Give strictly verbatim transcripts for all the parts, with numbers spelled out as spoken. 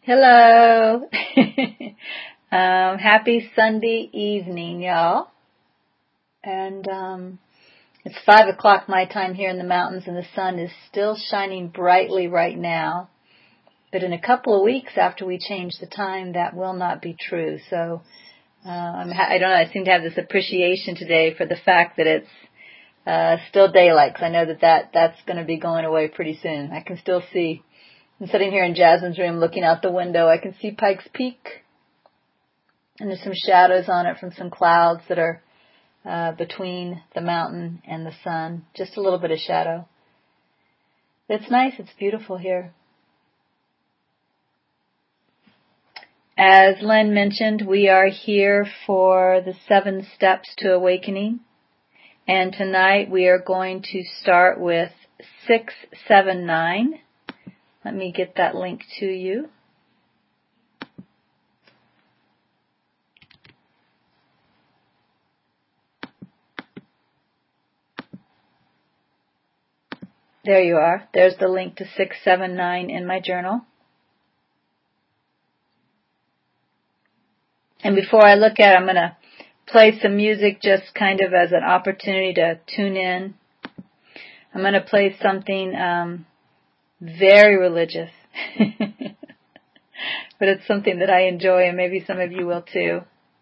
Hello. um, happy Sunday evening, y'all. And um, it's five o'clock my time here in the mountains, and the sun is still shining brightly right now. But in a couple of weeks after we change the time, that will not be true. So uh, I'm ha- I don't know. I seem to have this appreciation today for the fact that it's uh, still daylight, because I know that, that that's going to be going away pretty soon. I can still see. I'm sitting here in Jasmine's room looking out the window. I can see Pikes Peak, and there's some shadows on it from some clouds that are uh, between the mountain and the sun. Just a little bit of shadow. It's nice. It's beautiful here. As Len mentioned, we are here for the seven steps to awakening. And tonight we are going to start with six seven nine. Let me get that link to you. There you are. There's the link to six seven nine in my journal. And before I look at it, I'm going to play some music just kind of as an opportunity to tune in. I'm going to play something um, very religious. But it's something that I enjoy, and maybe some of you will too.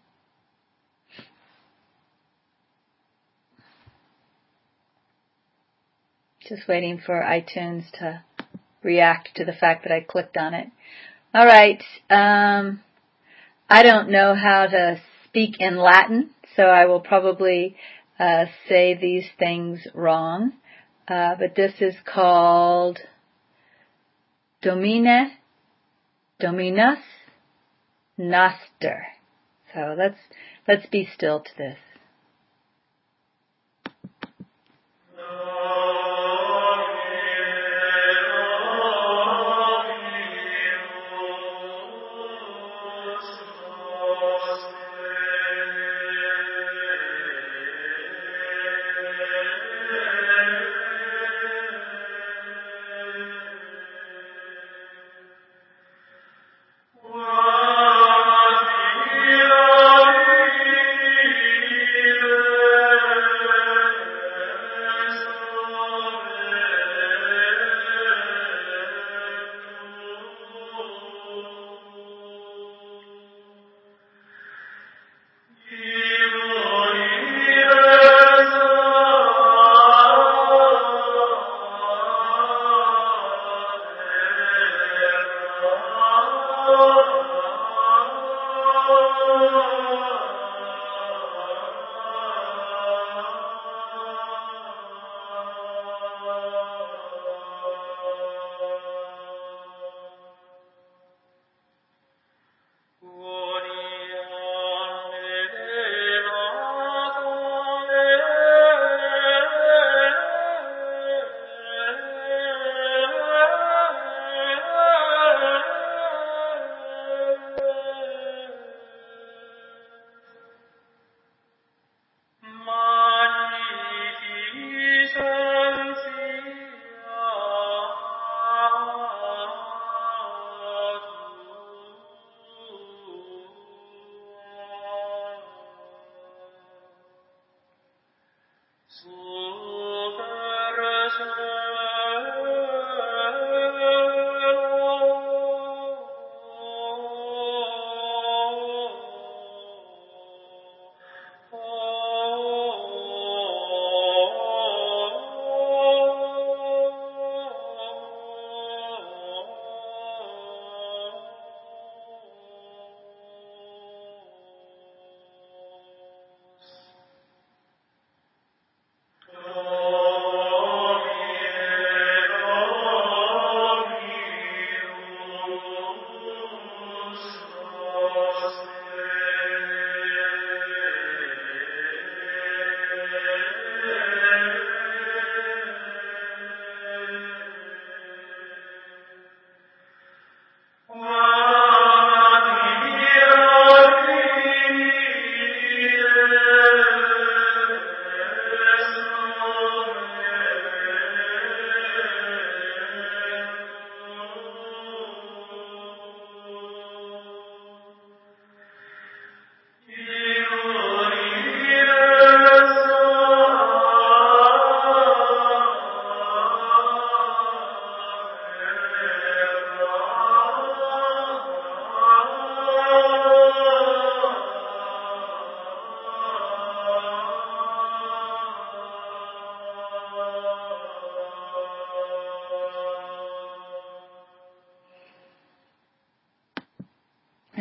Just waiting for iTunes to react to the fact that I clicked on it. All right. Um, I don't know how to speak in Latin, so I will probably uh, say these things wrong. Uh, but this is called Domine, Dominus Noster. So let's let's be still to this.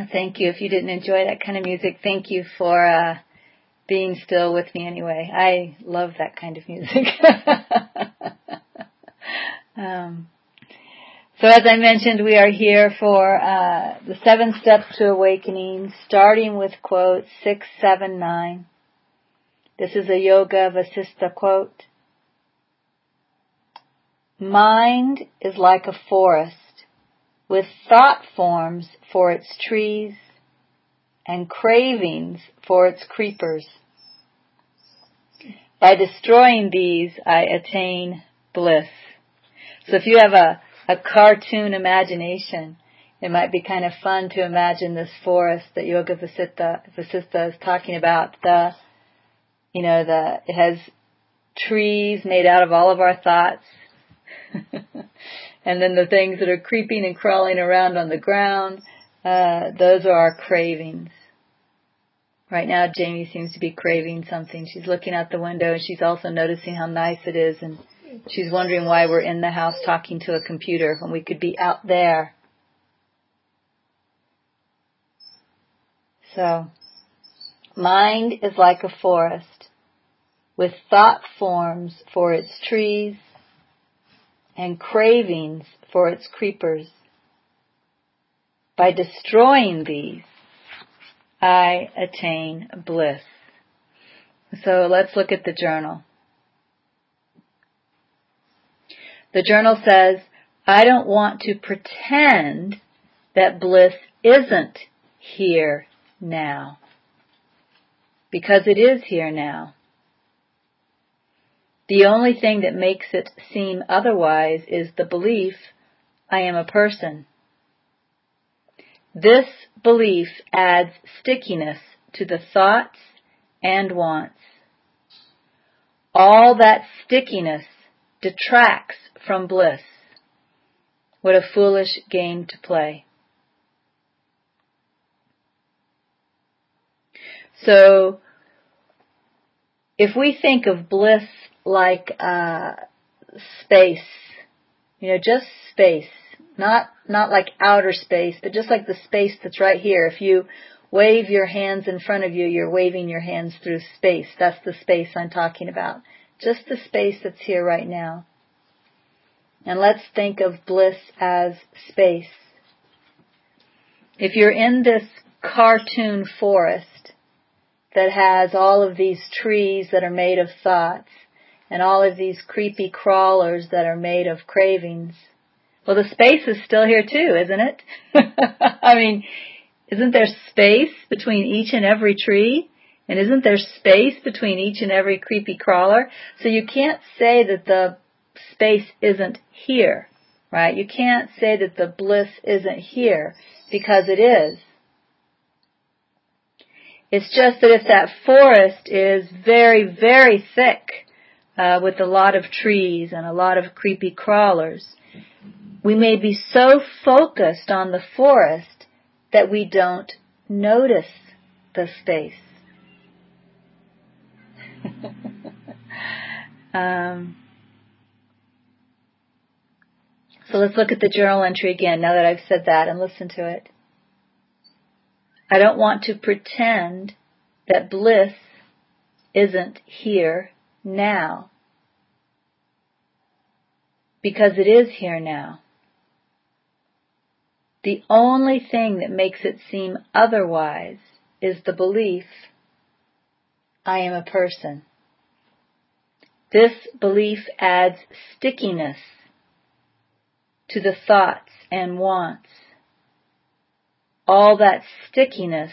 Thank you. If you didn't enjoy that kind of music, thank you for uh, being still with me anyway. I love that kind of music. um, so as I mentioned, we are here for uh, the seven steps to awakening, starting with quote six seven nine. This is a Yoga Vasistha quote. Mind is like a forest with thought forms for its trees and cravings for its creepers. By destroying these, I attain bliss. So if you have a, a cartoon imagination, it might be kind of fun to imagine this forest that Yoga Vasistha, Vasistha is talking about. The, you know, the, it has trees made out of all of our thoughts. And then the things that are creeping and crawling around on the ground, uh, those are our cravings. Right now, Jamie seems to be craving something. She's looking out the window and she's also noticing how nice it is. And she's wondering why we're in the house talking to a computer when we could be out there. So, mind is like a forest with thought forms for its trees and cravings for its creepers. By destroying these, I attain bliss. So let's look at the journal. The journal says, I don't want to pretend that bliss isn't here now, because it is here now. The only thing that makes it seem otherwise is the belief, I am a person. This belief adds stickiness to the thoughts and wants. All that stickiness detracts from bliss. What a foolish game to play. So, if we think of bliss like uh, space, you know, just space, not not like outer space, but just like the space that's right here. If you wave your hands in front of you, you're waving your hands through space. That's the space I'm talking about. Just the space that's here right now. And let's think of bliss as space. If you're in this cartoon forest that has all of these trees that are made of thoughts, and all of these creepy crawlers that are made of cravings. Well, the space is still here too, isn't it? I mean, isn't there space between each and every tree? And isn't there space between each and every creepy crawler? So you can't say that the space isn't here, right? You can't say that the bliss isn't here, because it is. It's just that if that forest is very, very thick, Uh, with a lot of trees and a lot of creepy crawlers, we may be so focused on the forest that we don't notice the space. um, so let's look at the journal entry again now that I've said that and listen to it. I don't want to pretend that bliss isn't here now, because it is here now. The only thing that makes it seem otherwise is the belief, I am a person. This belief adds stickiness to the thoughts and wants. All that stickiness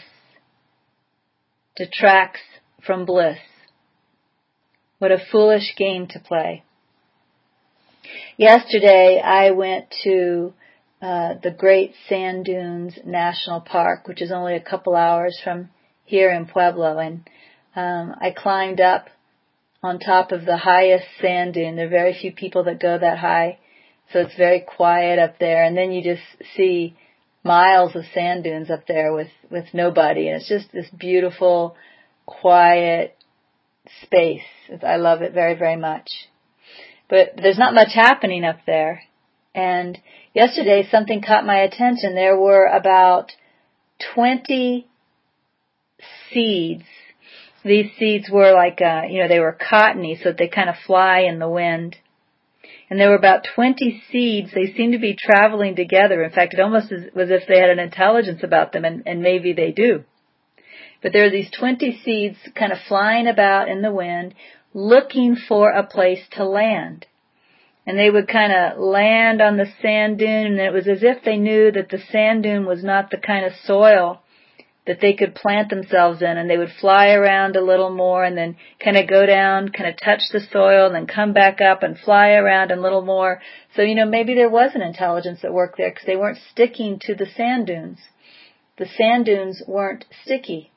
detracts from bliss. What a foolish game to play. Yesterday, I went to uh, the Great Sand Dunes National Park, which is only a couple hours from here in Pueblo, and um, I climbed up on top of the highest sand dune. There are very few people that go that high, so it's very quiet up there, and then you just see miles of sand dunes up there with, with nobody, and it's just this beautiful, quiet space. I love it very, very much. But there's not much happening up there. And yesterday something caught my attention. There were about twenty seeds. These seeds were like, uh, you know, they were cottony, so that they kind of fly in the wind. And there were about twenty seeds. They seemed to be traveling together. In fact, it almost was as if they had an intelligence about them, and, and maybe they do. But there are these twenty seeds kind of flying about in the wind, looking for a place to land. And they would kind of land on the sand dune, and it was as if they knew that the sand dune was not the kind of soil that they could plant themselves in, and they would fly around a little more and then kind of go down, kind of touch the soil, and then come back up and fly around a little more. So, you know, maybe there was an intelligence at work there because they weren't sticking to the sand dunes. The sand dunes weren't sticky.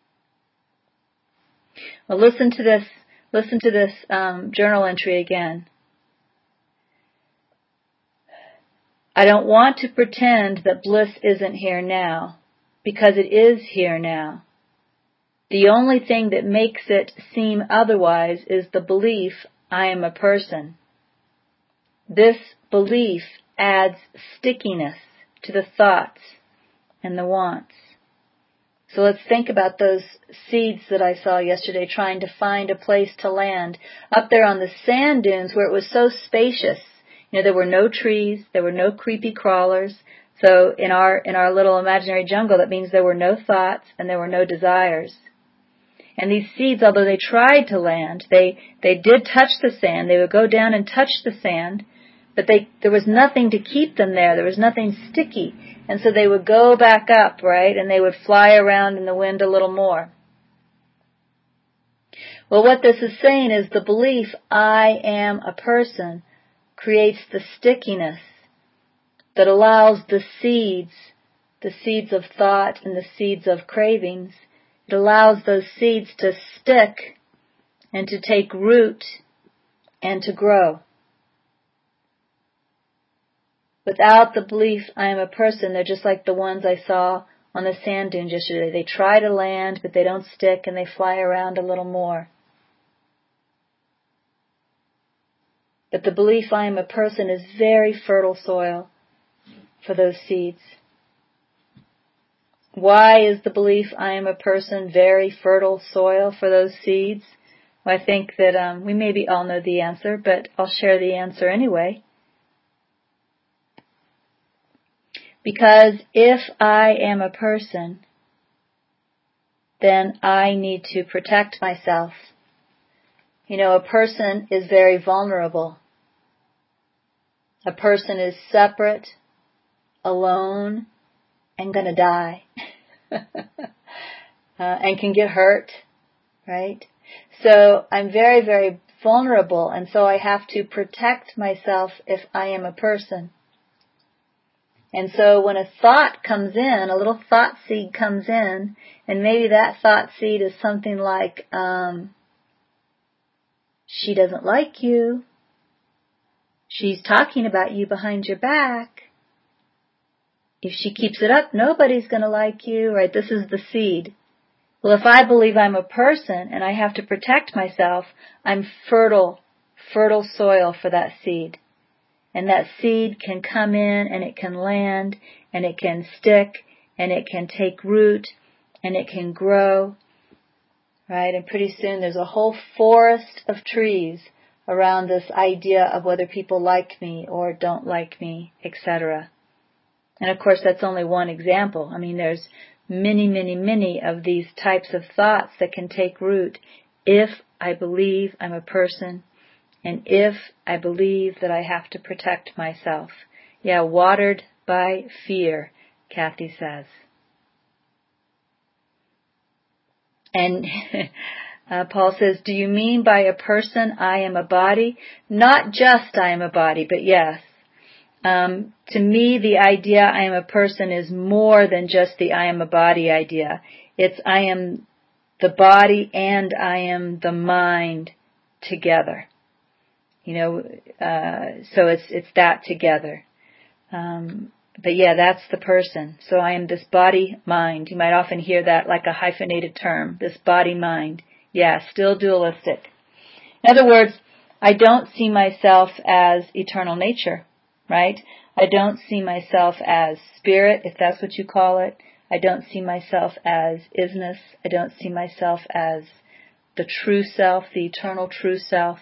Well, listen to this, listen to this um, journal entry again. I don't want to pretend that bliss isn't here now, because it is here now. The only thing that makes it seem otherwise is the belief I am a person. This belief adds stickiness to the thoughts and the wants. So let's think about those seeds that I saw yesterday trying to find a place to land up there on the sand dunes where it was so spacious. You know, there were no trees, there were no creepy crawlers. So in our in our little imaginary jungle, that means there were no thoughts and there were no desires. And these seeds, although they tried to land, they, they did touch the sand. They would go down and touch the sand, but they there was nothing to keep them there. There was nothing sticky. And so they would go back up, right, and they would fly around in the wind a little more. Well, what this is saying is the belief I am a person creates the stickiness that allows the seeds, the seeds of thought and the seeds of cravings, it allows those seeds to stick and to take root and to grow. Without the belief I am a person, they're just like the ones I saw on the sand dunes yesterday. They try to land, but they don't stick and they fly around a little more. But the belief I am a person is very fertile soil for those seeds. Why is the belief I am a person very fertile soil for those seeds? Well, I think that um, we maybe all know the answer, but I'll share the answer anyway. Because if I am a person, then I need to protect myself. You know, a person is very vulnerable. A person is separate, alone, and gonna die. uh, and can get hurt, right? So I'm very, very vulnerable, and so I have to protect myself if I am a person. And so when a thought comes in, a little thought seed comes in, and maybe that thought seed is something like, um, she doesn't like you. She's talking about you behind your back. If she keeps it up, nobody's going to like you, right? This is the seed. Well, if I believe I'm a person and I have to protect myself, I'm fertile, fertile soil for that seed. And that seed can come in and it can land and it can stick and it can take root and it can grow, right? And pretty soon there's a whole forest of trees around this idea of whether people like me or don't like me, et cetera. And of course that's only one example. I mean, there's many, many, many of these types of thoughts that can take root if I believe I'm a person and if I believe that I have to protect myself. Yeah, watered by fear, Kathy says. And uh, Paul says, do you mean by a person I am a body? Not just I am a body, but yes. Um, to me, the idea I am a person is more than just the I am a body idea. It's I am the body and I am the mind together. You know, uh, so it's it's that together. Um, but yeah, that's the person. So I am this body-mind. You might often hear that like a hyphenated term, this body-mind. Yeah, still dualistic. In other words, I don't see myself as eternal nature, right? I don't see myself as spirit, if that's what you call it. I don't see myself as isness. I don't see myself as the true self, the eternal true self.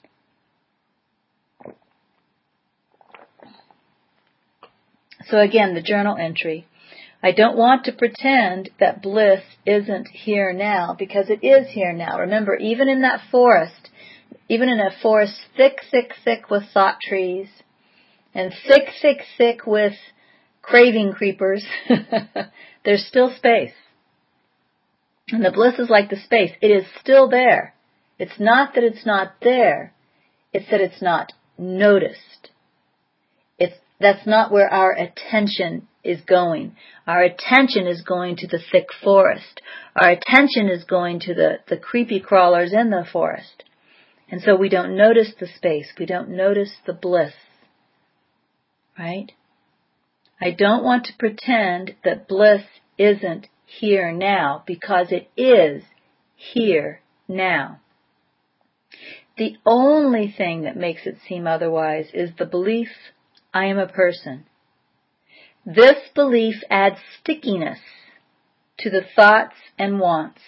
So again, the journal entry. I don't want to pretend that bliss isn't here now, because it is here now. Remember, even in that forest, even in a forest thick, thick, thick with thought trees, and thick, thick, thick with craving creepers, there's still space. And the bliss is like the space. It is still there. It's not that it's not there. It's that it's not noticed. It's, that's not where our attention is going. Our attention is going to the thick forest. Our attention is going to the, the creepy crawlers in the forest. And so we don't notice the space. We don't notice the bliss. Right? I don't want to pretend that bliss isn't here now, because it is here now. The only thing that makes it seem otherwise is the belief I am a person. This belief adds stickiness to the thoughts and wants.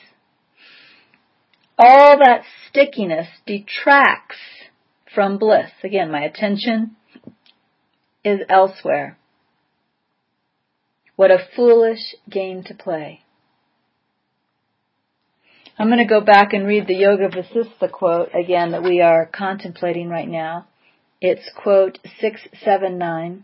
All that stickiness detracts from bliss. Again, my attention is elsewhere. What a foolish game to play. I'm going to go back and read the Yoga Vasistha quote again that we are contemplating right now. It's quote six seven nine.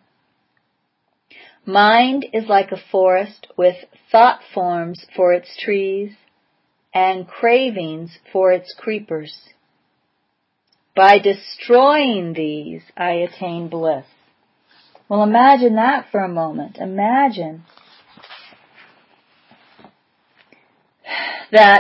Mind is like a forest with thought forms for its trees and cravings for its creepers. By destroying these, I attain bliss. Well, imagine that for a moment. Imagine that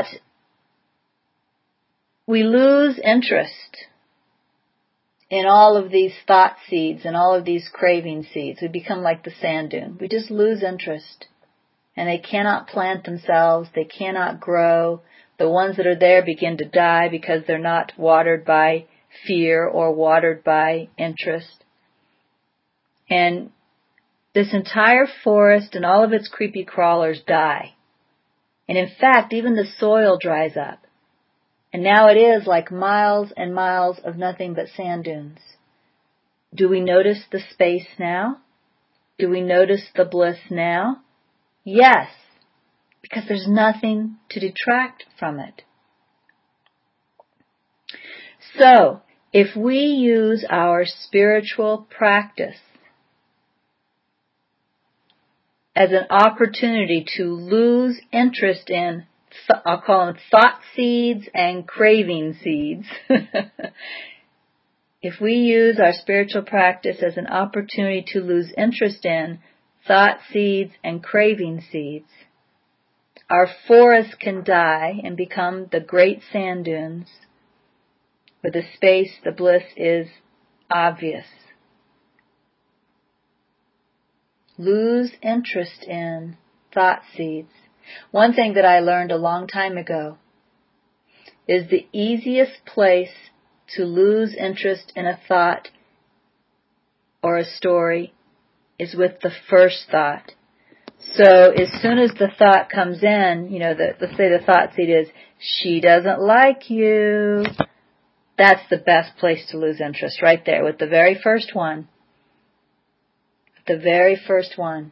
we lose interest in all of these thought seeds and all of these craving seeds. We become like the sand dune. We just lose interest. And they cannot plant themselves. They cannot grow. The ones that are there begin to die because they're not watered by fear or watered by interest. And this entire forest and all of its creepy crawlers die. And in fact, even the soil dries up. And now it is like miles and miles of nothing but sand dunes. Do we notice the space now? Do we notice the bliss now? Yes, because there's nothing to detract from it. So, if we use our spiritual practice as an opportunity to lose interest in, I'll call them thought seeds and craving seeds. If we use our spiritual practice as an opportunity to lose interest in thought seeds and craving seeds, our forest can die and become the great sand dunes where the space, the bliss is obvious. Lose interest in thought seeds. One thing that I learned a long time ago is the easiest place to lose interest in a thought or a story is with the first thought. So as soon as the thought comes in, you know, the, let's say the thought seed is, she doesn't like you. That's the best place to lose interest, right there, with the very first one. The very first one.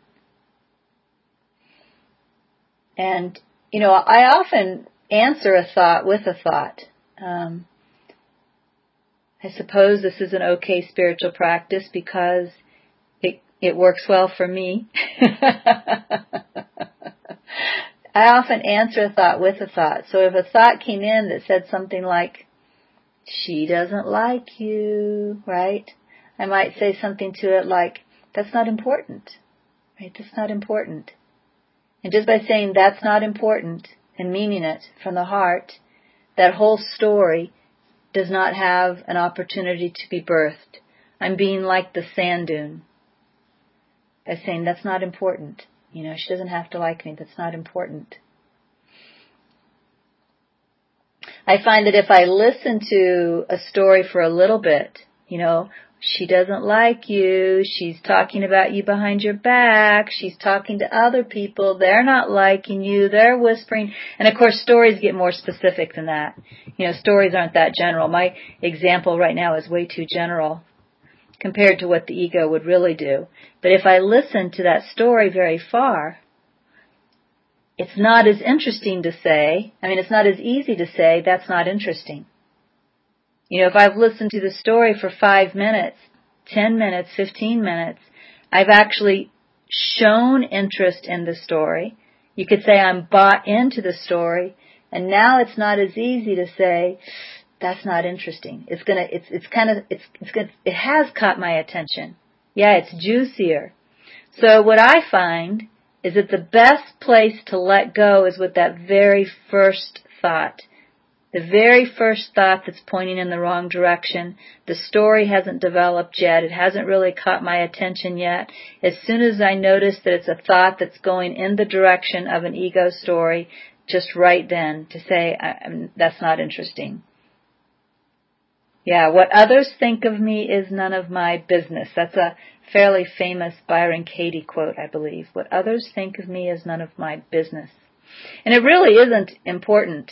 And, you know, I often answer a thought with a thought. Um, I suppose this is an okay spiritual practice because it it works well for me. I often answer a thought with a thought. So if a thought came in that said something like, she doesn't like you, right? I might say something to it like, that's not important, right? That's not important. And just by saying that's not important and meaning it from the heart, that whole story does not have an opportunity to be birthed. I'm being like the sand dune by saying that's not important. You know, she doesn't have to like me. That's not important. I find that if I listen to a story for a little bit, you know, She doesn't like you. She's talking about you behind your back. She's talking to other people. They're not liking you. They're whispering. And of course, stories get more specific than that. You know, stories aren't that general. My example right now is way too general compared to what the ego would really do. But if I listen to that story very far, it's not as interesting to say, I mean, it's not as easy to say, that's not interesting. You know, if I've listened to the story for five minutes, ten minutes, fifteen minutes, I've actually shown interest in the story. You could say I'm bought into the story, and now it's not as easy to say, that's not interesting. It's gonna, it's, it's kind of, it's, it's gonna, it has caught my attention. Yeah, it's juicier. So what I find is that the best place to let go is with that very first thought. The very first thought that's pointing in the wrong direction. The story hasn't developed yet. It hasn't really caught my attention yet. As soon as I notice that it's a thought that's going in the direction of an ego story, just right then to say, I, that's not interesting. Yeah, what others think of me is none of my business. That's a fairly famous Byron Katie quote, I believe. What others think of me is none of my business. And it really isn't important.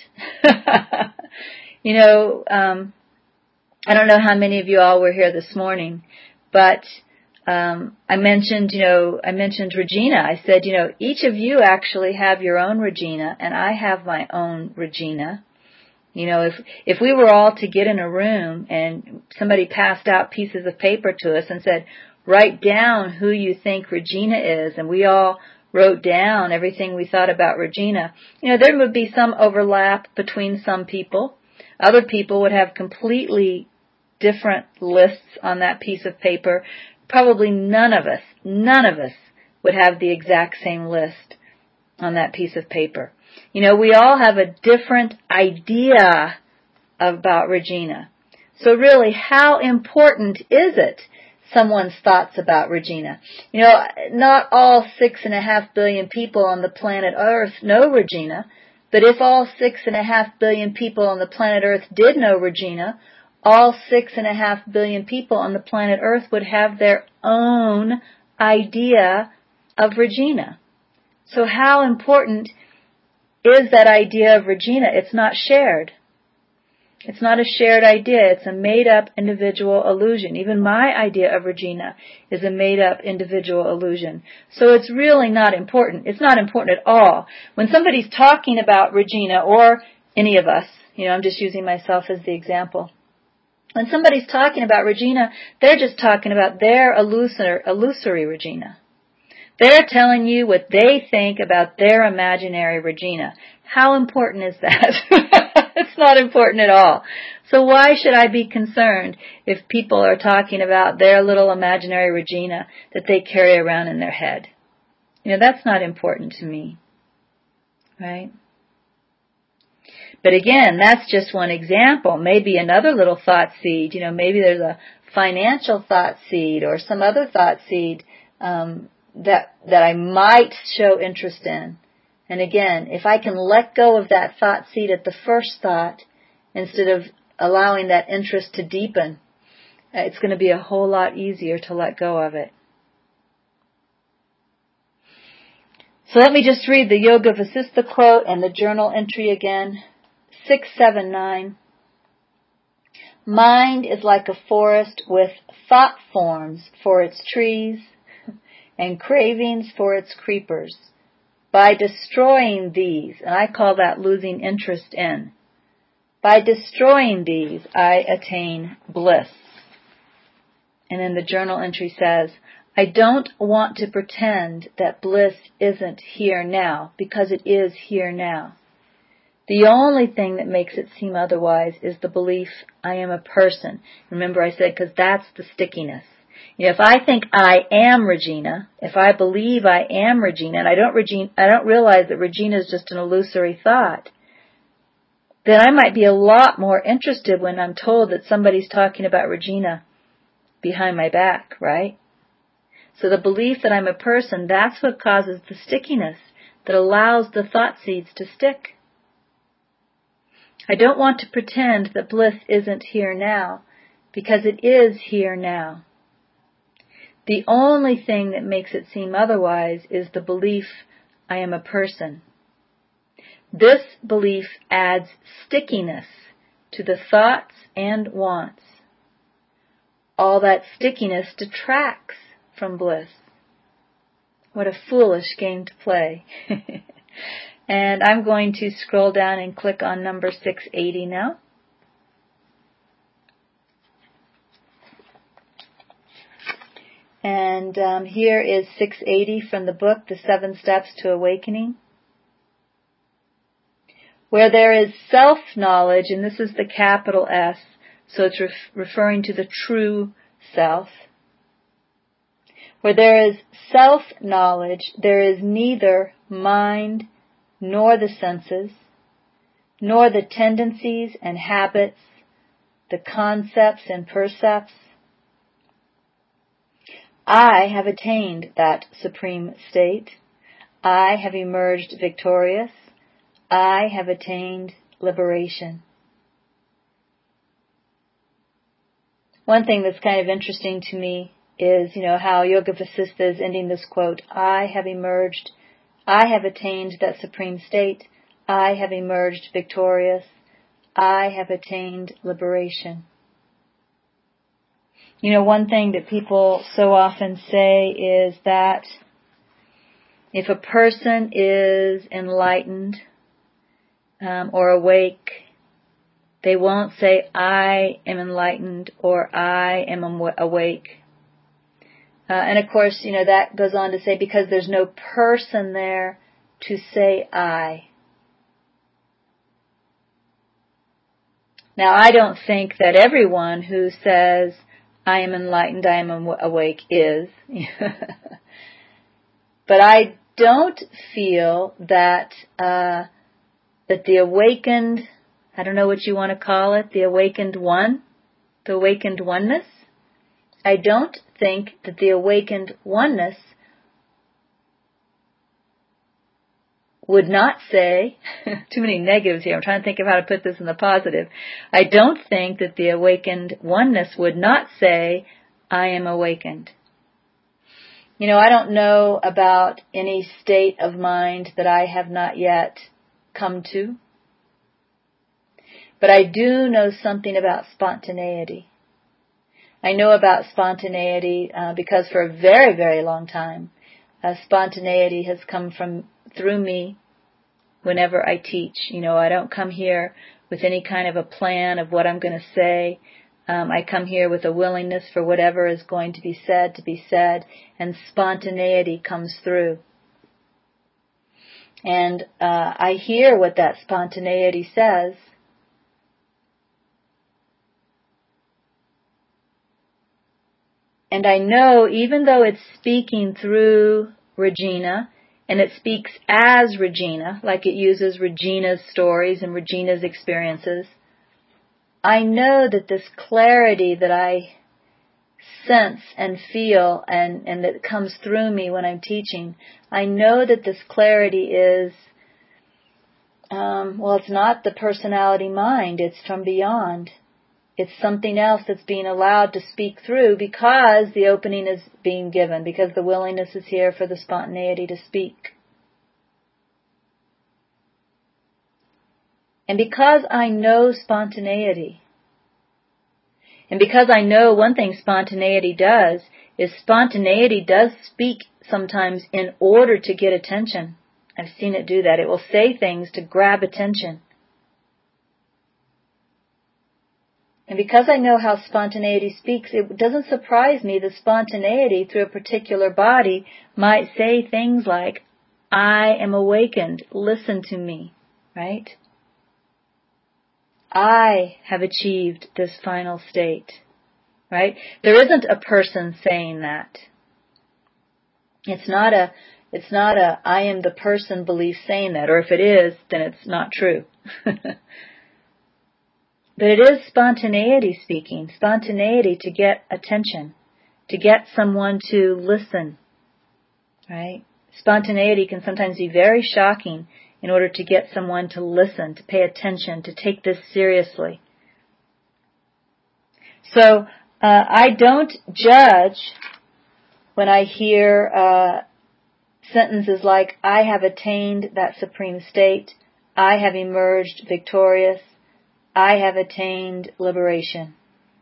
You know, um, I don't know how many of you all were here this morning, but um, I mentioned, you know, I mentioned Regina. I said, you know, each of you actually have your own Regina, and I have my own Regina. You know, if if we were all to get in a room and somebody passed out pieces of paper to us and said, write down who you think Regina is, and we all wrote down everything we thought about Regina, you know, there would be some overlap between some people. Other people would have completely different lists on that piece of paper. Probably none of us, none of us would have the exact same list on that piece of paper. You know, we all have a different idea about Regina. So really, how important is it, someone's thoughts about Regina? You know, not all six and a half billion people on the planet Earth know Regina, but if all six and a half billion people on the planet Earth did know Regina, all six and a half billion people on the planet Earth would have their own idea of Regina. So how important is that idea of Regina? It's not shared. It's not a shared idea. It's a made-up individual illusion. Even my idea of Regina is a made-up individual illusion. So it's really not important. It's not important at all. When somebody's talking about Regina, or any of us, you know, I'm just using myself as the example. When somebody's talking about Regina, they're just talking about their illusory, illusory Regina. They're telling you what they think about their imaginary Regina. How important is that? It's not important at all. So why should I be concerned if people are talking about their little imaginary Regina that they carry around in their head? You know, that's not important to me. Right? But again, that's just one example. Maybe another little thought seed. You know, maybe there's a financial thought seed or some other thought seed um, that that I might show interest in. And again, if I can let go of that thought seed at the first thought instead of allowing that interest to deepen, it's going to be a whole lot easier to let go of it. So let me just read the Yoga Vasistha quote and the journal entry again. six seven nine. Mind is like a forest with thought forms for its trees and cravings for its creepers. By destroying these, and I call that losing interest in, by destroying these, I attain bliss. And then the journal entry says, I don't want to pretend that bliss isn't here now, because it is here now. The only thing that makes it seem otherwise is the belief I am a person. Remember I said, because that's the stickiness. You know, if I think I am Regina, if I believe I am Regina, and I don't Regina, I don't realize that Regina is just an illusory thought, then I might be a lot more interested when I'm told that somebody's talking about Regina behind my back, right? So the belief that I'm a person, that's what causes the stickiness that allows the thought seeds to stick. I don't want to pretend that bliss isn't here now, because it is here now. The only thing that makes it seem otherwise is the belief I am a person. This belief adds stickiness to the thoughts and wants. All that stickiness detracts from bliss. What a foolish game to play. And I'm going to scroll down and click on number six eighty now. And um, here is six eighty from the book, The Seven Steps to Awakening. Where there is self-knowledge, and this is the capital S, so it's ref- referring to the true self. Where there is self-knowledge, there is neither mind nor the senses, nor the tendencies and habits, the concepts and percepts. I have attained that supreme state. I have emerged victorious. I have attained liberation. One thing that's kind of interesting to me is, you know, how Yoga Vasistha is ending this quote, I have emerged, I have attained that supreme state. I have emerged victorious. I have attained liberation. You know, one thing that people so often say is that if a person is enlightened um, or awake, they won't say, I am enlightened or I am awake. Uh, and of course, you know, that goes on to say because there's no person there to say I. Now, I don't think that everyone who says, I am enlightened, I am awake is. But I don't feel that uh, that the awakened, I don't know what you want to call it, the awakened one, the awakened oneness, I don't think that the awakened oneness would not say, too many negatives here, I'm trying to think of how to put this in the positive. I don't think that the awakened oneness would not say, I am awakened. You know, I don't know about any state of mind that I have not yet come to. But I do know something about spontaneity. I know about spontaneity uh, because for a very, very long time, uh, spontaneity has come from through me whenever I teach. You know, I don't come here with any kind of a plan of what I'm going to say. Um, I come here with a willingness for whatever is going to be said to be said, and spontaneity comes through. And uh, I hear what that spontaneity says. And I know, even though it's speaking through Regina, and it speaks as Regina, like it uses Regina's stories and Regina's experiences, I know that this clarity that I sense and feel and, and that comes through me when I'm teaching, I know that this clarity is, um, well, it's not the personality mind, it's from beyond. It's something else that's being allowed to speak through because the opening is being given, because the willingness is here for the spontaneity to speak. And because I know spontaneity, and because I know one thing spontaneity does, is spontaneity does speak sometimes in order to get attention. I've seen it do that. It will say things to grab attention. And because I know how spontaneity speaks, it doesn't surprise me that spontaneity through a particular body might say things like, I am awakened, listen to me, right? I have achieved this final state, right? There isn't a person saying that. It's not a, it's not a, I am the person belief saying that, or if it is, then it's not true. But it is spontaneity speaking, spontaneity to get attention, to get someone to listen, right? Spontaneity can sometimes be very shocking in order to get someone to listen, to pay attention, to take this seriously. So uh, I don't judge when I hear uh, sentences like, I have attained that supreme state, I have emerged victorious, I have attained liberation.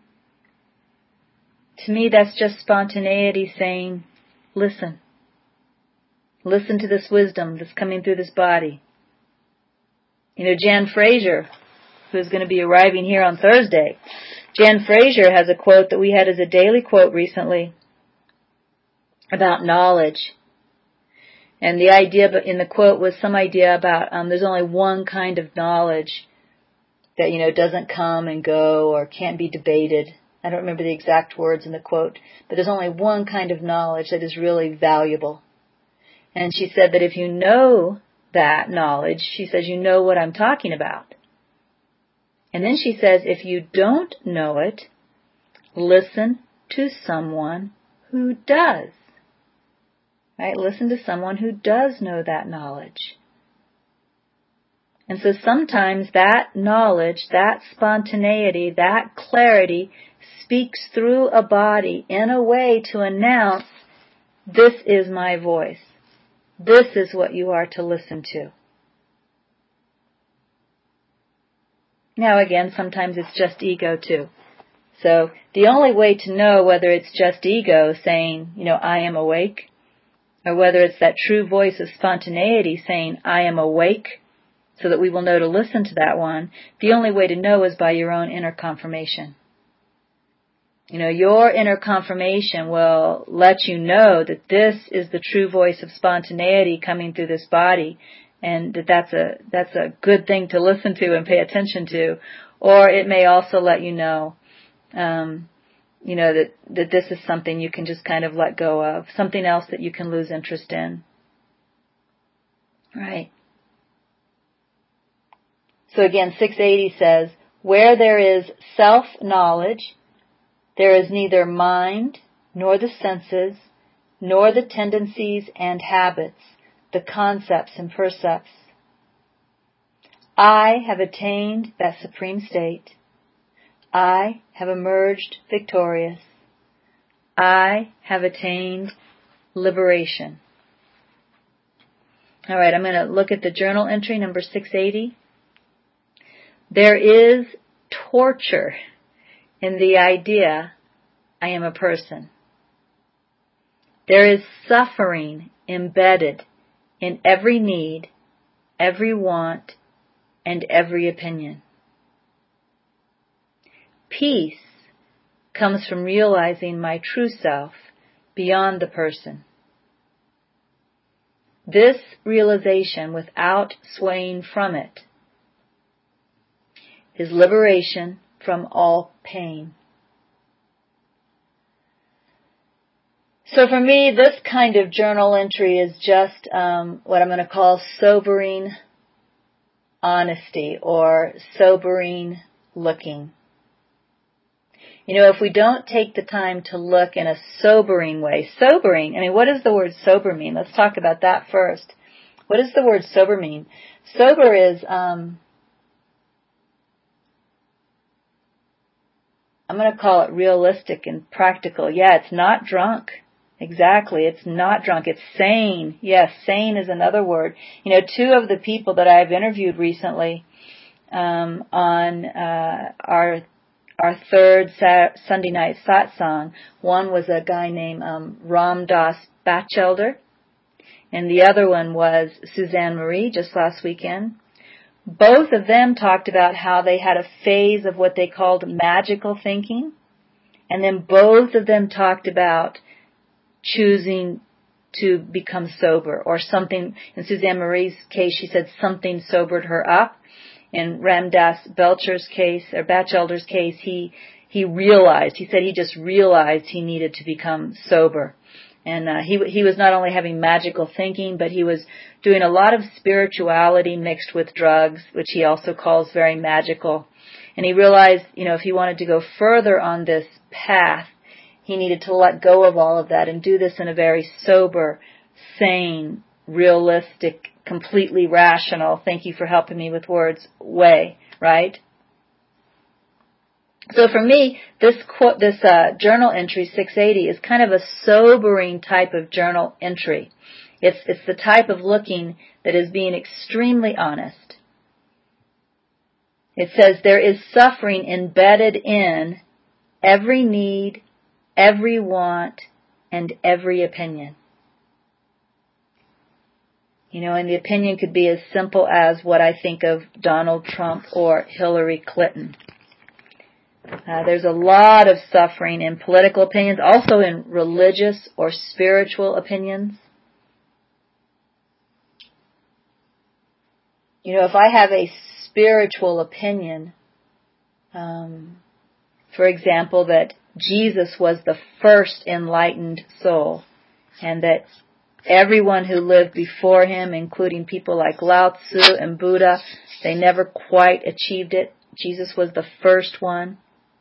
To me, that's just spontaneity saying, listen. Listen to this wisdom that's coming through this body. You know, Jan Fraser, who's going to be arriving here on Thursday, Jan Fraser has a quote that we had as a daily quote recently about knowledge. And the idea in the quote was some idea about um, there's only one kind of knowledge that, you know, doesn't come and go or can't be debated. I don't remember the exact words in the quote, but there's only one kind of knowledge that is really valuable. And she said that if you know that knowledge, she says, you know what I'm talking about. And then she says, if you don't know it, listen to someone who does. Right? Listen to someone who does know that knowledge. And so sometimes that knowledge, that spontaneity, that clarity speaks through a body in a way to announce, this is my voice. This is what you are to listen to. Now again, sometimes it's just ego too. So the only way to know whether it's just ego saying, you know, I am awake, or whether it's that true voice of spontaneity saying, I am awake, so that we will know to listen to that one, the only way to know is by your own inner confirmation. You know, your inner confirmation will let you know that this is the true voice of spontaneity coming through this body, and that that's a, that's a good thing to listen to and pay attention to. Or it may also let you know, um, you know, that, that this is something you can just kind of let go of, something else that you can lose interest in. Right. So again, six eighty says, where there is self-knowledge, there is neither mind, nor the senses, nor the tendencies and habits, the concepts and percepts. I have attained that supreme state. I have emerged victorious. I have attained liberation. All right, I'm going to look at the journal entry number six eighty. There is torture in the idea, I am a person. There is suffering embedded in every need, every want, and every opinion. Peace comes from realizing my true self beyond the person. This realization, without swaying from it, is liberation from all pain. So for me, this kind of journal entry is just um, what I'm going to call sobering honesty or sobering looking. You know, if we don't take the time to look in a sobering way, sobering, I mean, what does the word sober mean? Let's talk about that first. What does the word sober mean? Sober is, um, I'm going to call it realistic and practical. Yeah, it's not drunk. Exactly. It's not drunk. It's sane. Yes, sane is another word. You know, two of the people that I've interviewed recently um, on uh, our our third Sa- Sunday night satsang, one was a guy named um, Ram Das Batchelder, and the other one was Suzanne Marie, just last weekend. Both of them talked about how they had a phase of what they called magical thinking, and then both of them talked about choosing to become sober, or something. In Suzanne Marie's case, she said something sobered her up. In Ram Das Belcher's case, or Batchelder's case, he he realized, he said he just realized he needed to become sober. And uh, he he was not only having magical thinking, but he was doing a lot of spirituality mixed with drugs, which he also calls very magical. And he realized, you know, if he wanted to go further on this path, he needed to let go of all of that and do this in a very sober, sane, realistic, completely rational, thank you for helping me with words, way, right? So for me, this quote, this uh, journal entry six eighty is kind of a sobering type of journal entry. It's it's the type of looking that is being extremely honest. It says there is suffering embedded in every need, every want, and every opinion. You know, and the opinion could be as simple as what I think of Donald Trump or Hillary Clinton. Uh, there's a lot of suffering in political opinions, also in religious or spiritual opinions. You know, if I have a spiritual opinion, um, for example, that Jesus was the first enlightened soul, and that everyone who lived before him, including people like Lao Tzu and Buddha, they never quite achieved it. Jesus was the first one.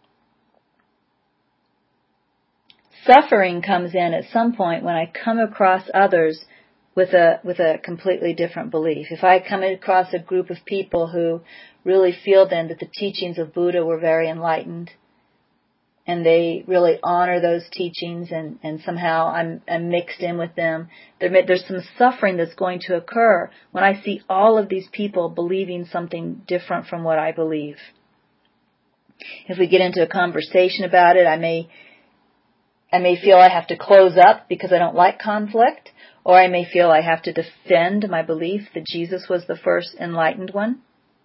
Suffering comes in at some point when I come across others with a with a completely different belief. If I come across a group of people who really feel then that the teachings of Buddha were very enlightened, and they really honor those teachings, and, and somehow I'm, I'm mixed in with them, there, there's some suffering that's going to occur when I see all of these people believing something different from what I believe. If we get into a conversation about it, I may I may feel I have to close up because I don't like conflict, or I may feel I have to defend my belief that Jesus was the first enlightened one.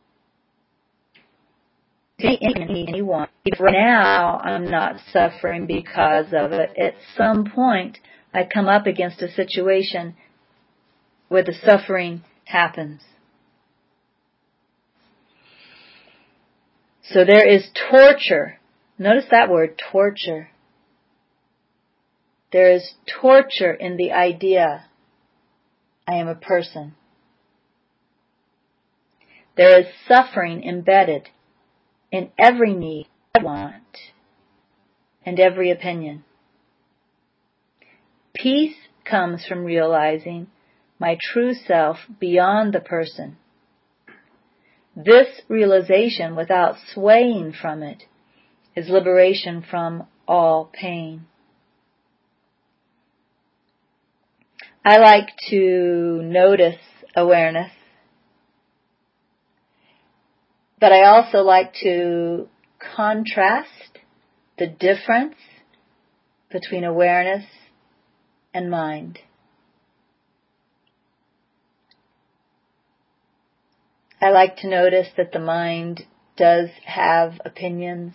Anyone. For now, I'm not suffering because of it. At some point, I come up against a situation where the suffering happens. So there is torture. Notice that word, torture. There is torture in the idea, I am a person. There is suffering embedded in every need, every want, and every opinion. Peace comes from realizing my true self beyond the person. This realization, without swaying from it, is liberation from all pain. I like to notice awareness, but I also like to contrast the difference between awareness and mind. I like to notice that the mind does have opinions.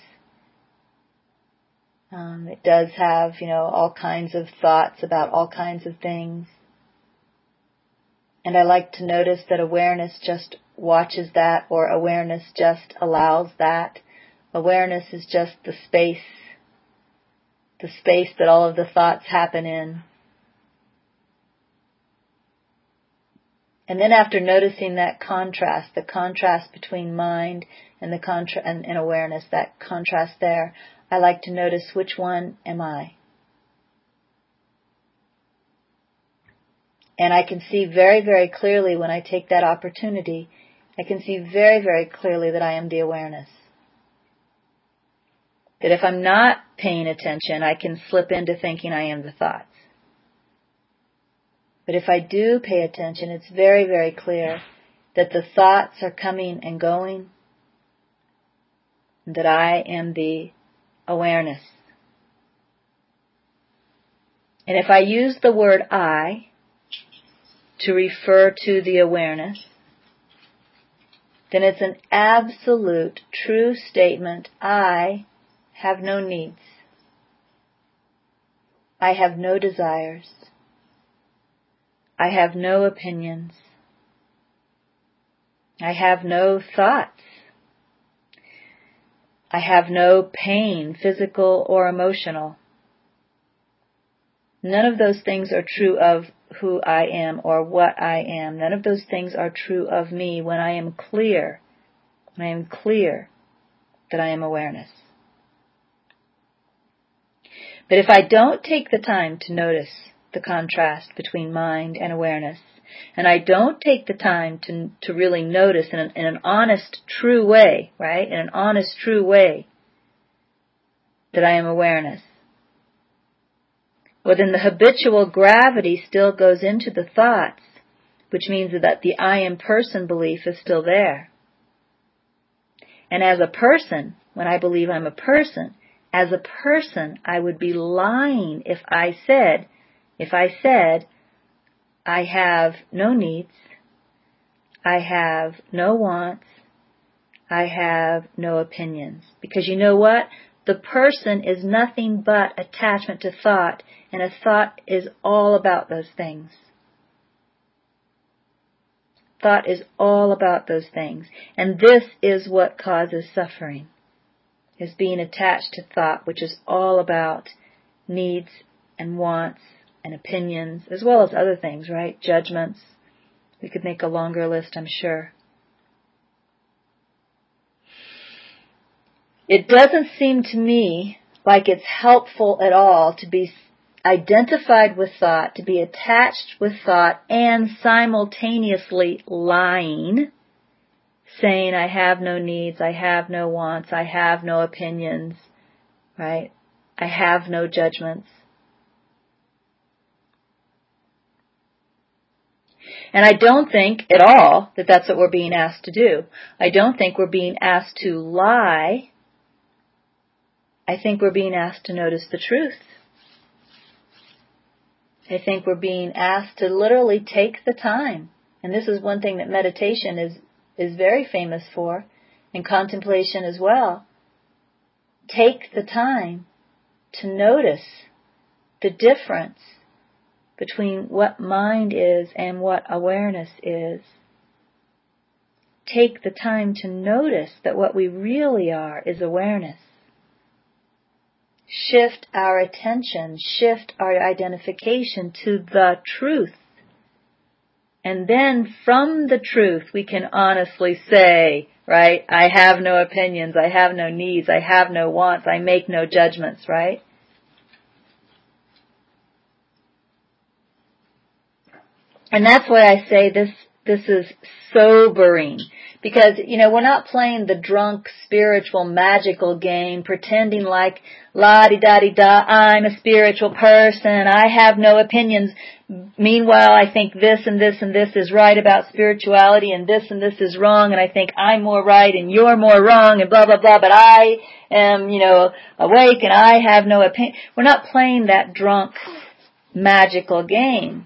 Um, it does have, you know, all kinds of thoughts about all kinds of things. And I like to notice that awareness just watches that, or awareness just allows that. Awareness is just the space, the space that all of the thoughts happen in. And then after noticing that contrast, the contrast between mind and the contra- and, and awareness, that contrast there, I like to notice which one am I. And I can see very, very clearly when I take that opportunity, I can see very, very clearly that I am the awareness. That if I'm not paying attention, I can slip into thinking I am the thoughts. But if I do pay attention, it's very, very clear that the thoughts are coming and going, and that I am the awareness. And if I use the word I to refer to the awareness, then it's an absolute true statement. I have no needs. I have no desires. I have no opinions. I have no thoughts. I have no pain, physical or emotional. None of those things are true of who I am or what I am. None of those things are true of me when I am clear, when I am clear that I am awareness. But if I don't take the time to notice the contrast between mind and awareness, and I don't take the time to to really notice in an, in an honest, true way, right? In an honest, true way, that I am awareness. Well, then the habitual gravity still goes into the thoughts, which means that the I am person belief is still there. And as a person, when I believe I'm a person, as a person, I would be lying if I said, if I said, I have no needs, I have no wants, I have no opinions. Because you know what? The person is nothing but attachment to thought, and a thought is all about those things. Thought is all about those things. And this is what causes suffering, is being attached to thought, which is all about needs and wants and opinions, as well as other things, right? Judgments. We could make a longer list, I'm sure. It doesn't seem to me like it's helpful at all to be identified with thought, to be attached with thought, and simultaneously lying, saying I have no needs, I have no wants, I have no opinions, right? I have no judgments. And I don't think at all that that's what we're being asked to do. I don't think we're being asked to lie. I think we're being asked to notice the truth. I think we're being asked to literally take the time. And this is one thing that meditation is, is very famous for, and contemplation as well. Take the time to notice the difference between what mind is and what awareness is. Take the time to notice that what we really are is awareness. Shift our attention, shift our identification to the truth. And then from the truth we can honestly say, right, I have no opinions, I have no needs, I have no wants, I make no judgments, right? And that's why I say this, this is sobering. Because, you know, we're not playing the drunk, spiritual, magical game, pretending like, la-di-da-di-da, I'm a spiritual person, I have no opinions. Meanwhile, I think this and this and this is right about spirituality, and this and this is wrong, and I think I'm more right and you're more wrong, and blah, blah, blah, but I am, you know, awake and I have no opinion. We're not playing that drunk, magical game.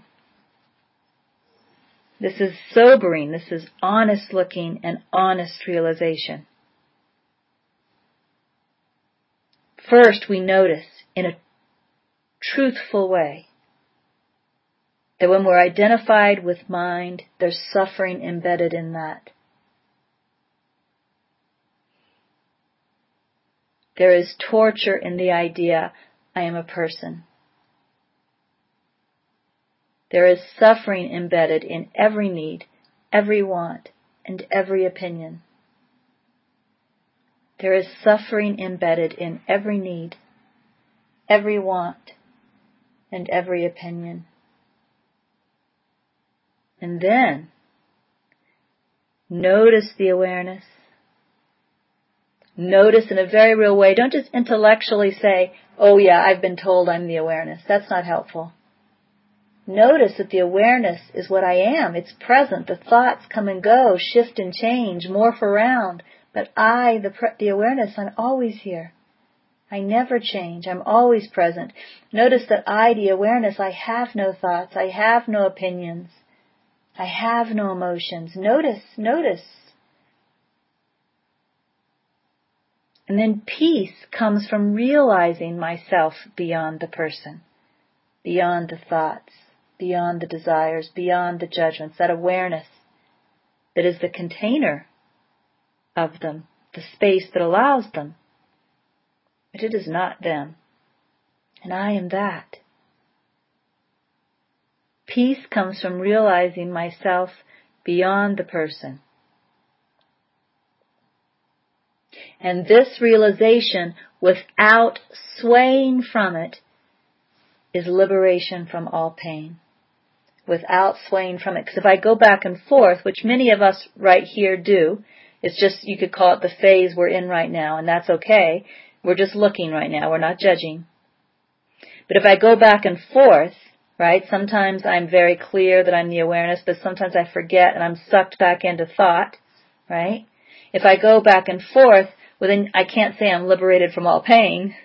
This is sobering. This is honest looking and honest realization. First, we notice in a truthful way that when we're identified with mind, there's suffering embedded in that. There is torture in the idea, I am a person. There is suffering embedded in every need, every want, and every opinion. There is suffering embedded in every need, every want, and every opinion. And then, notice the awareness. Notice in a very real way. Don't just intellectually say, oh yeah, I've been told I'm the awareness. That's not helpful. Notice that the awareness is what I am. It's present. The thoughts come and go, shift and change, morph around. But I, the, pre- the awareness, I'm always here. I never change. I'm always present. Notice that I, the awareness, I have no thoughts. I have no opinions. I have no emotions. Notice, notice. And then peace comes from realizing myself beyond the person, beyond the thoughts, beyond the desires, beyond the judgments, that awareness that is the container of them, the space that allows them. But it is not them. And I am that. Peace comes from realizing myself beyond the person. And this realization, without swaying from it, is liberation from all pain. Without swaying from it. Because if I go back and forth, which many of us right here do, it's just, you could call it the phase we're in right now, and that's okay. We're just looking right now. We're not judging. But if I go back and forth, right, sometimes I'm very clear that I'm the awareness, but sometimes I forget and I'm sucked back into thought, right? If I go back and forth, well, then I can't say I'm liberated from all pain.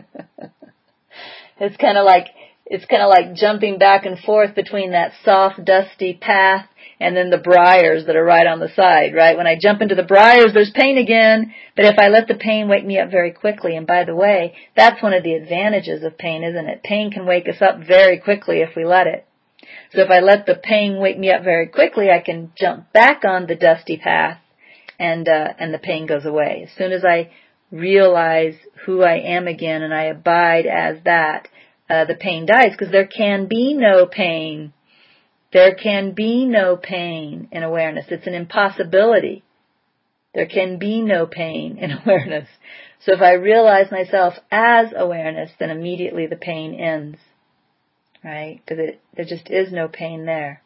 It's kind of like, it's kind of like jumping back and forth between that soft, dusty path and then the briars that are right on the side, right? When I jump into the briars, there's pain again. But if I let the pain wake me up very quickly, and by the way, that's one of the advantages of pain, isn't it? Pain can wake us up very quickly if we let it. So if I let the pain wake me up very quickly, I can jump back on the dusty path and, uh, and the pain goes away. As soon as I realize who I am again and I abide as that, uh, the pain dies, because there can be no pain. There can be no pain in awareness. It's an impossibility. There can be no pain in awareness. So if I realize myself as awareness, then immediately the pain ends, right? Because it, there just is no pain there.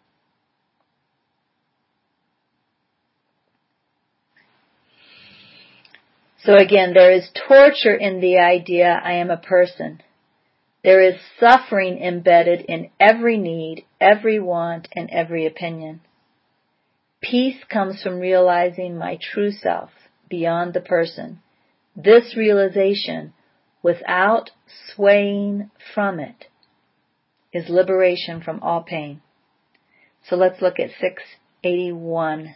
So again, there is torture in the idea I am a person. There is suffering embedded in every need, every want, and every opinion. Peace comes from realizing my true self beyond the person. This realization, without swaying from it, is liberation from all pain. So let's look at six eighty-one.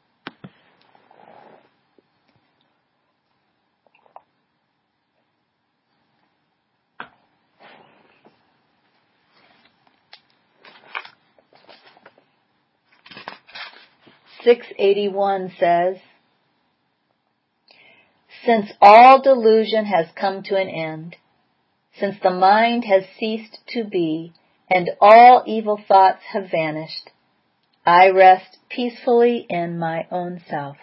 six eighty-one says, since all delusion has come to an end, since the mind has ceased to be, and all evil thoughts have vanished, I rest peacefully in my own self.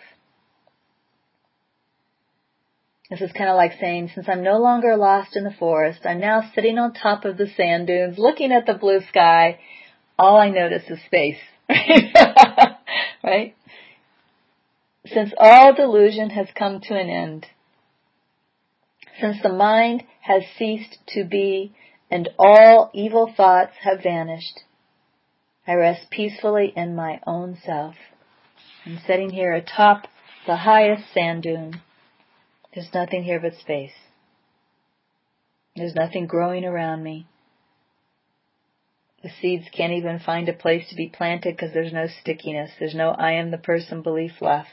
This is kind of like saying, since I'm no longer lost in the forest, I'm now sitting on top of the sand dunes, looking at the blue sky, all I notice is space. Right? Since all delusion has come to an end, since the mind has ceased to be and all evil thoughts have vanished, I rest peacefully in my own self. I'm sitting here atop the highest sand dune. There's nothing here but space. There's nothing growing around me. The seeds can't even find a place to be planted because there's no stickiness. There's no I am the person belief left.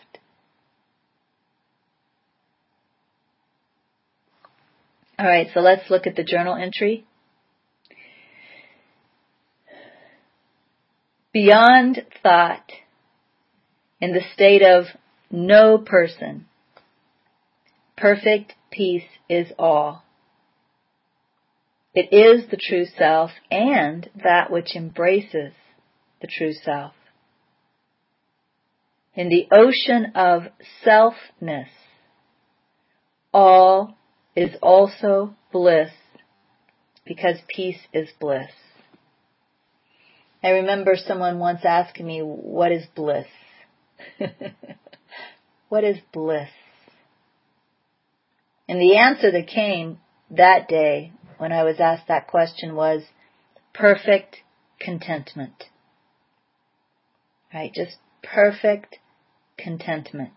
All right, so let's look at the journal entry. Beyond thought, in the state of no person, perfect peace is all. It is the true self and that which embraces the true self. In the ocean of selfness, all is also bliss, because peace is bliss. I remember someone once asking me, what is bliss? What is bliss? And the answer that came that day when I was asked that question was perfect contentment. Right? Just perfect contentment.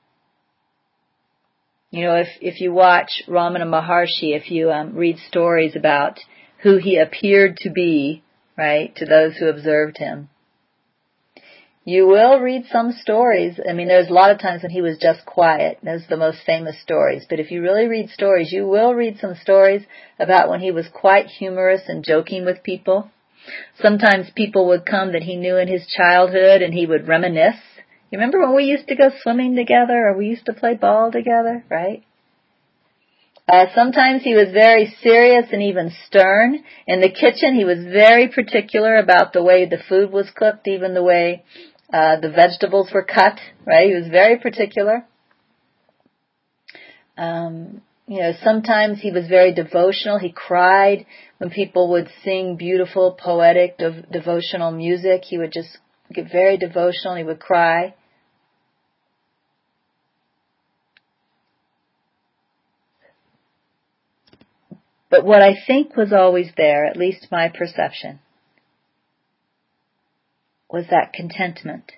You know, if, if you watch Ramana Maharshi, if you um, read stories about who he appeared to be, right, to those who observed him, you will read some stories. I mean, there's a lot of times when he was just quiet. Those are the most famous stories. But if you really read stories, you will read some stories about when he was quite humorous and joking with people. Sometimes people would come that he knew in his childhood and he would reminisce. You remember when we used to go swimming together or we used to play ball together, right? Uh, sometimes he was very serious and even stern. In the kitchen, he was very particular about the way the food was cooked, even the way uh, the vegetables were cut, right? He was very particular. Um, you know, sometimes he was very devotional. He cried when people would sing beautiful, poetic, dev- devotional music. He would just get very devotional. He would cry. But what I think was always there, at least my perception, was that contentment.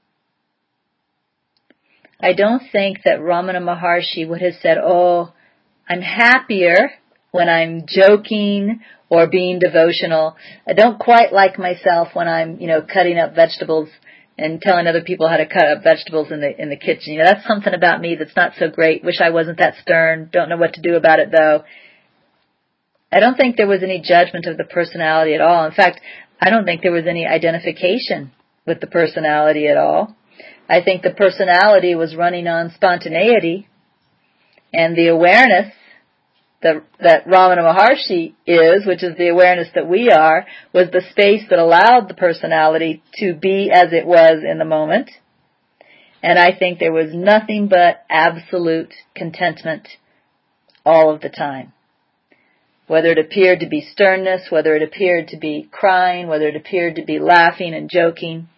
I don't think that Ramana Maharshi would have said, oh, I'm happier when I'm joking or being devotional. I don't quite like myself when I'm, you know, cutting up vegetables and telling other people how to cut up vegetables in the in the kitchen. You know, that's something about me that's not so great. Wish I wasn't that stern. Don't know what to do about it, though. I don't think there was any judgment of the personality at all. In fact, I don't think there was any identification with the personality at all. I think the personality was running on spontaneity, and the awareness that, that Ramana Maharshi is, which is the awareness that we are, was the space that allowed the personality to be as it was in the moment. And I think there was nothing but absolute contentment all of the time. Whether it appeared to be sternness, whether it appeared to be crying, whether it appeared to be laughing and joking.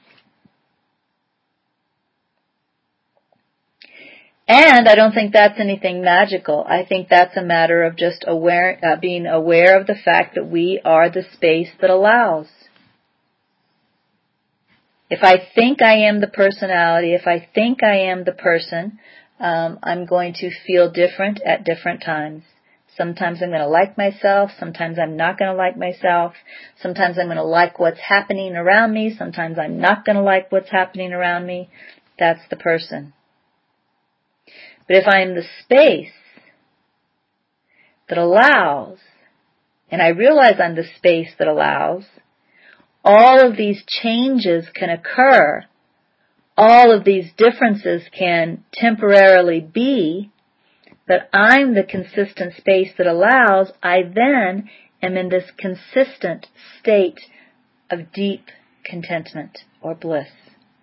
And I don't think that's anything magical. I think that's a matter of just aware, uh, being aware of the fact that we are the space that allows. If I think I am the personality, if I think I am the person, um, I'm going to feel different at different times. Sometimes I'm going to like myself. Sometimes I'm not going to like myself. Sometimes I'm going to like what's happening around me. Sometimes I'm not going to like what's happening around me. That's the person. But if I'm the space that allows, and I realize I'm the space that allows, all of these changes can occur. All of these differences can temporarily be, but I'm the consistent space that allows. I then am in this consistent state of deep contentment or bliss.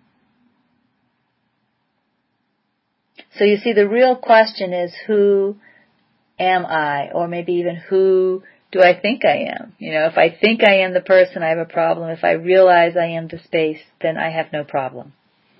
So you see, the real question is, who am I? Or maybe even, who do I think I am? You know, if I think I am the person, I have a problem. If I realize I am the space, then I have no problem.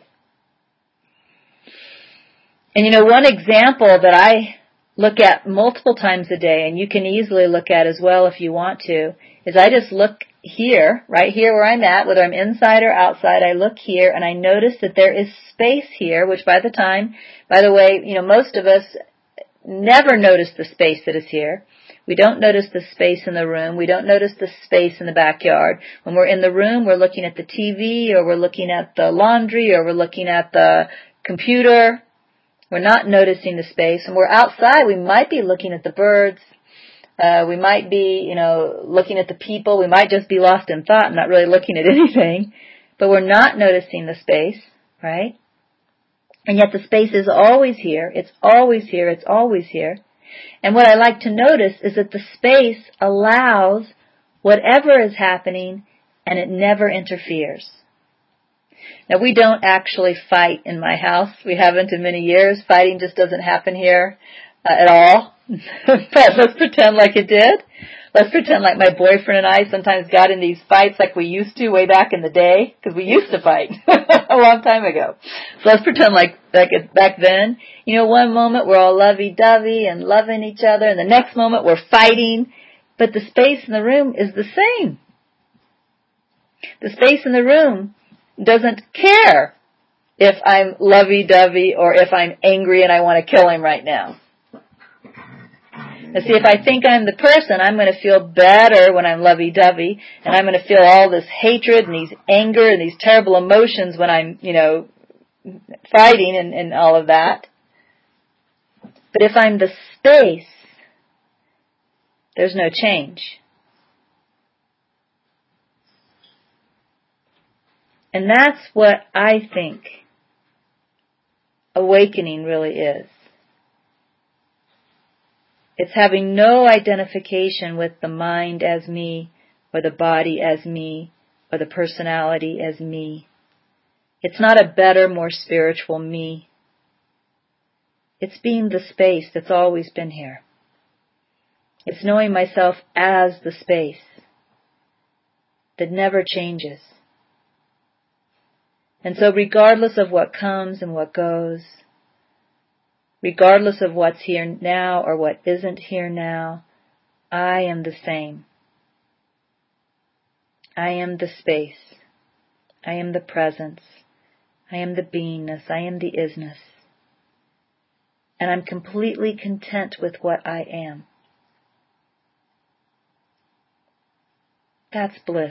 And you know, one example that I look at multiple times a day, and you can easily look at as well if you want to, is I just look here, right here where I'm at, whether I'm inside or outside, I look here and I notice that there is space here, which by the time, by the way, you know, most of us never notice the space that is here. We don't notice the space in the room. We don't notice the space in the backyard. When we're in the room, we're looking at the T V, or we're looking at the laundry, or we're looking at the computer. We're not noticing the space. And we're outside, we might be looking at the birds. Uh, we might be, you know, looking at the people. We might just be lost in thought and not really looking at anything. But we're not noticing the space, right? And yet the space is always here. It's always here. It's always here. And what I like to notice is that the space allows whatever is happening, and it never interferes. Now, we don't actually fight in my house. We haven't in many years. Fighting just doesn't happen here uh, at all. But let's pretend like it did. Let's pretend like my boyfriend and I sometimes got in these fights like we used to way back in the day, because we used to fight a long time ago. So let's pretend like, like it back then. You know, one moment we're all lovey-dovey and loving each other, and the next moment we're fighting, but the space in the room is the same. The space in the room doesn't care if I'm lovey-dovey or if I'm angry and I want to kill him right now. Now see, if I think I'm the person, I'm going to feel better when I'm lovey-dovey, and I'm going to feel all this hatred and these anger and these terrible emotions when I'm, you know, fighting and, and all of that. But if I'm the space, there's no change. And that's what I think awakening really is. It's having no identification with the mind as me, or the body as me, or the personality as me. It's not a better, more spiritual me. It's being the space that's always been here. It's knowing myself as the space that never changes. And so regardless of what comes and what goes, regardless of what's here now or what isn't here now, I am the same. I am the space. I am the presence. I am the beingness. I am the isness. And I'm completely content with what I am. That's bliss.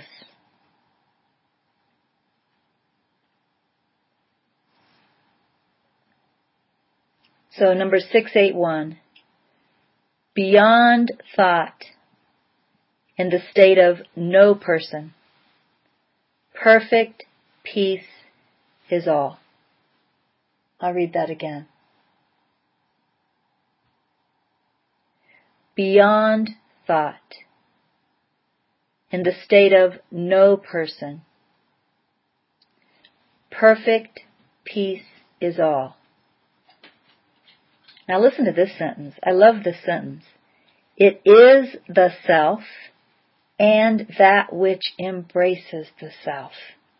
So number six eight one. Beyond thought, in the state of no person, perfect peace is all. I'll read that again. Beyond thought, in the state of no person, perfect peace is all. Now listen to this sentence. I love this sentence. It is the self and that which embraces the self.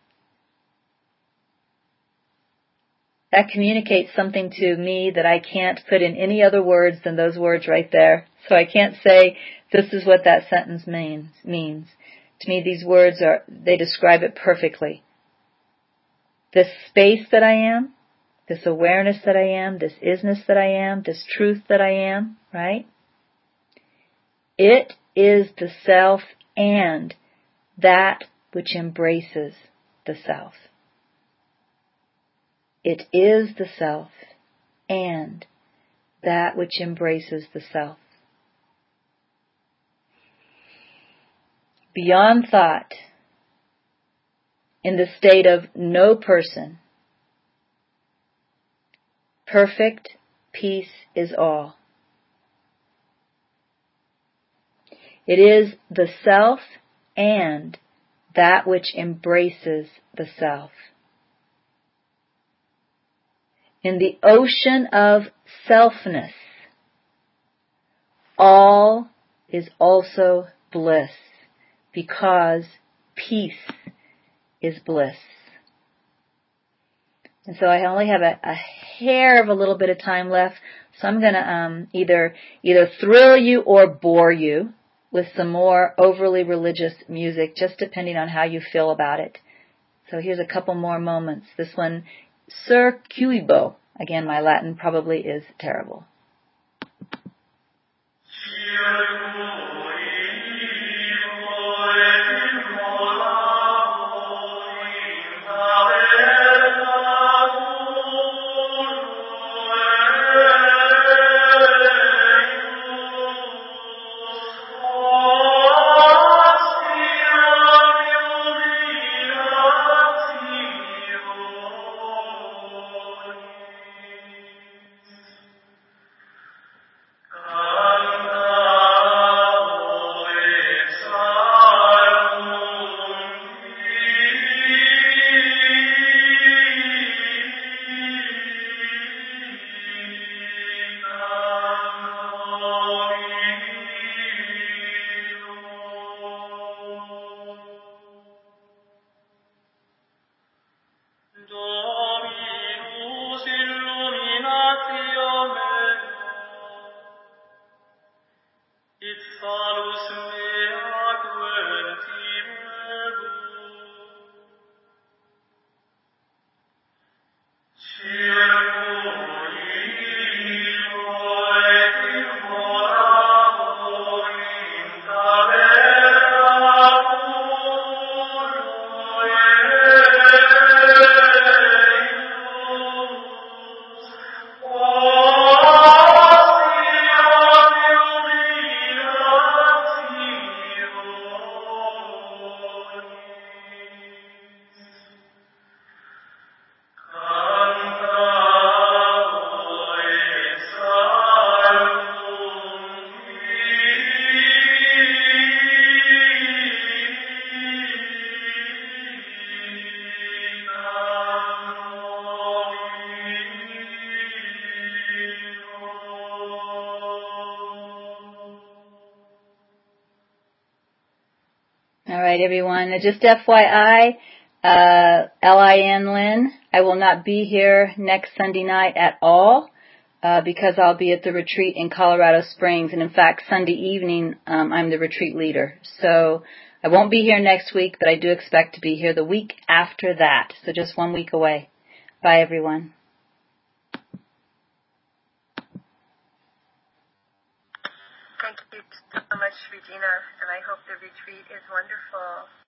That communicates something to me that I can't put in any other words than those words right there. So I can't say this is what that sentence means. means. To me, these words are, they describe it perfectly. This space that I am, this awareness that I am, this isness that I am, this truth that I am, right? It is the self and that which embraces the self. It is the self and that which embraces the self. Beyond thought, in the state of no person, perfect peace is all. It is the self and that which embraces the self. In the ocean of selfness, all is also bliss, because peace is bliss. And so I only have a, a hair of a little bit of time left, so I'm going to um, either either thrill you or bore you with some more overly religious music, just depending on how you feel about it. So here's a couple more moments. This one, Sir Cuibo. Again, my Latin probably is terrible. All right, everyone. Just F Y I, uh, L I N Lynn, I will not be here next Sunday night at all. uh, because I'll be at the retreat in Colorado Springs. And in fact, Sunday evening, um, I'm the retreat leader. So I won't be here next week, but I do expect to be here the week after that. So just one week away. Bye, everyone. Thank you so much, Regina, and I hope the retreat is wonderful.